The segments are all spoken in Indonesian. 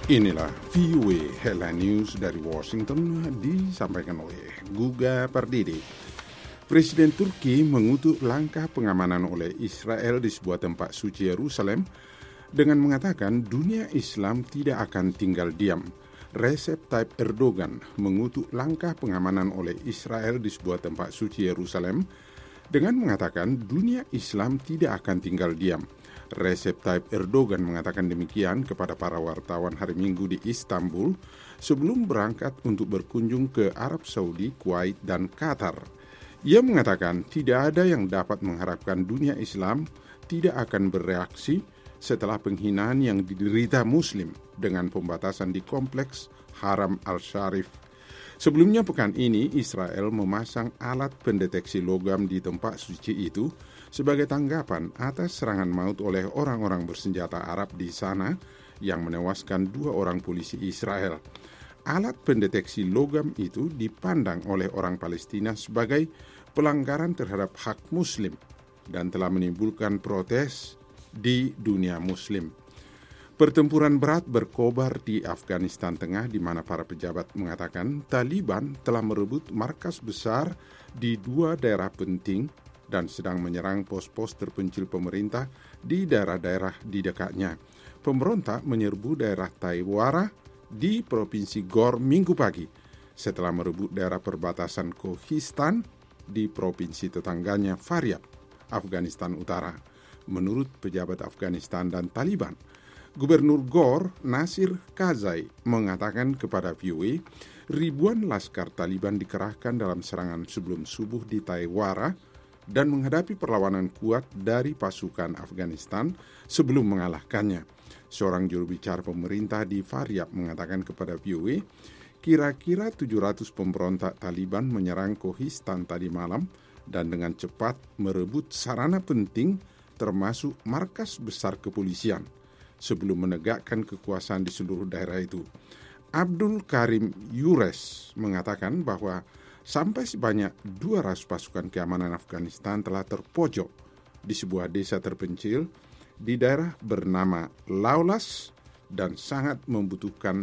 Inilah VOA Headline News dari Washington disampaikan oleh Guga Pardidi. Presiden Turki mengutuk langkah pengamanan oleh Israel di sebuah tempat suci Yerusalem dengan mengatakan dunia Islam tidak akan tinggal diam. Recep Tayyip Erdogan mengutuk langkah pengamanan oleh Israel di sebuah tempat suci Yerusalem dengan mengatakan dunia Islam tidak akan tinggal diam. Recep Tayyip Erdogan mengatakan demikian kepada para wartawan hari Minggu di Istanbul sebelum berangkat untuk berkunjung ke Arab Saudi, Kuwait, dan Qatar. Ia mengatakan tidak ada yang dapat mengharapkan dunia Islam tidak akan bereaksi setelah penghinaan yang diderita Muslim dengan pembatasan di kompleks Haram Al-Sharif. Sebelumnya pekan ini, Israel memasang alat pendeteksi logam di tempat suci itu sebagai tanggapan atas serangan maut oleh orang-orang bersenjata Arab di sana yang menewaskan 2 orang polisi Israel. Alat pendeteksi logam itu dipandang oleh orang Palestina sebagai pelanggaran terhadap hak Muslim dan telah menimbulkan protes di dunia Muslim. Pertempuran berat berkobar di Afghanistan Tengah di mana para pejabat mengatakan Taliban telah merebut markas besar di 2 daerah penting dan sedang menyerang pos-pos terpencil pemerintah di daerah-daerah di dekatnya. Pemberontak menyerbu daerah Taiwara di Provinsi Gor Minggu pagi setelah merebut daerah perbatasan Kohistan di provinsi tetangganya Faryab, Afghanistan Utara. Menurut pejabat Afghanistan dan Taliban, Gubernur Gor Nasir Kazai mengatakan kepada VOA, ribuan laskar Taliban dikerahkan dalam serangan sebelum subuh di Taiwara dan menghadapi perlawanan kuat dari pasukan Afghanistan sebelum mengalahkannya. Seorang juru bicara pemerintah di Faryab mengatakan kepada VOA, kira-kira 700 pemberontak Taliban menyerang Kohistan tadi malam dan dengan cepat merebut sarana penting termasuk markas besar kepolisian sebelum menegakkan kekuasaan di seluruh daerah itu. Abdul Karim Yures mengatakan bahwa sampai sebanyak 200 pasukan keamanan Afghanistan telah terpojok di sebuah desa terpencil di daerah bernama Laulas dan sangat membutuhkan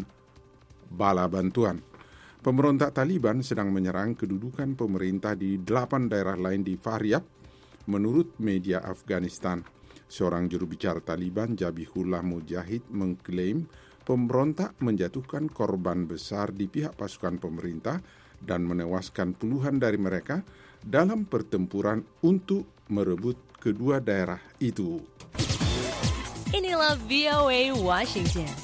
bala bantuan. Pemberontak Taliban sedang menyerang kedudukan pemerintah di 8 daerah lain di Faryab, menurut media Afghanistan. Seorang juru bicara Taliban, Zabihullah Mujahid, mengklaim pemberontak menjatuhkan korban besar di pihak pasukan pemerintah dan menewaskan puluhan dari mereka dalam pertempuran untuk merebut kedua daerah itu. Inilah VOA Washington.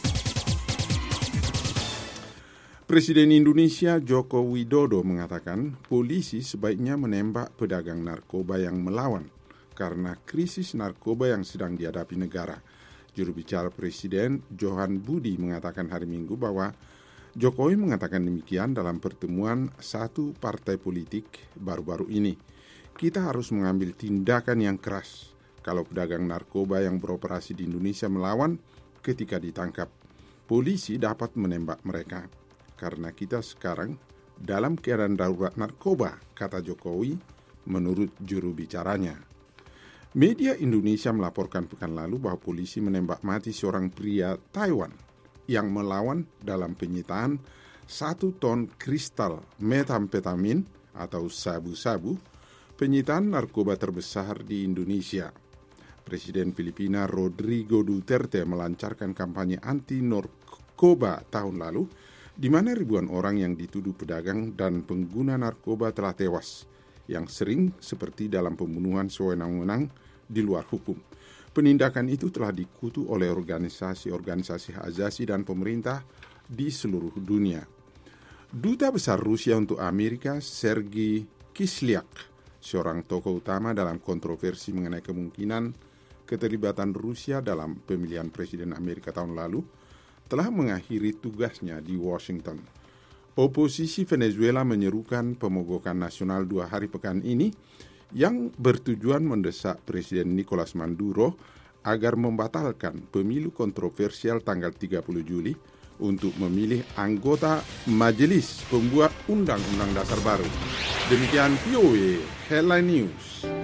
Presiden Indonesia Joko Widodo mengatakan polisi sebaiknya menembak pedagang narkoba yang melawan karena krisis narkoba yang sedang dihadapi negara. Juru bicara Presiden Johan Budi mengatakan hari Minggu bahwa Jokowi mengatakan demikian dalam pertemuan satu partai politik baru-baru ini. Kita harus mengambil tindakan yang keras kalau pedagang narkoba yang beroperasi di Indonesia melawan ketika ditangkap. Polisi dapat menembak mereka karena kita sekarang dalam keadaan darurat narkoba, kata Jokowi menurut juru bicaranya. Media Indonesia melaporkan pekan lalu bahwa polisi menembak mati seorang pria Taiwan yang melawan dalam penyitaan 1 ton kristal metamfetamin atau sabu-sabu, penyitaan narkoba terbesar di Indonesia. Presiden Filipina Rodrigo Duterte melancarkan kampanye anti-narkoba tahun lalu, di mana ribuan orang yang dituduh pedagang dan pengguna narkoba telah tewas, yang sering seperti dalam pembunuhan sewenang-wenang di luar hukum. Penindakan itu telah dikutuk oleh organisasi-organisasi hak asasi dan pemerintah di seluruh dunia. Duta Besar Rusia untuk Amerika, Sergei Kislyak, seorang tokoh utama dalam kontroversi mengenai kemungkinan keterlibatan Rusia dalam pemilihan presiden Amerika tahun lalu, telah mengakhiri tugasnya di Washington. Oposisi Venezuela menyerukan pemogokan nasional 2 hari pekan ini yang bertujuan mendesak Presiden Nicolas Maduro agar membatalkan pemilu kontroversial tanggal 30 Juli untuk memilih anggota majelis pembuat undang-undang dasar baru. Demikian VOA Headline News.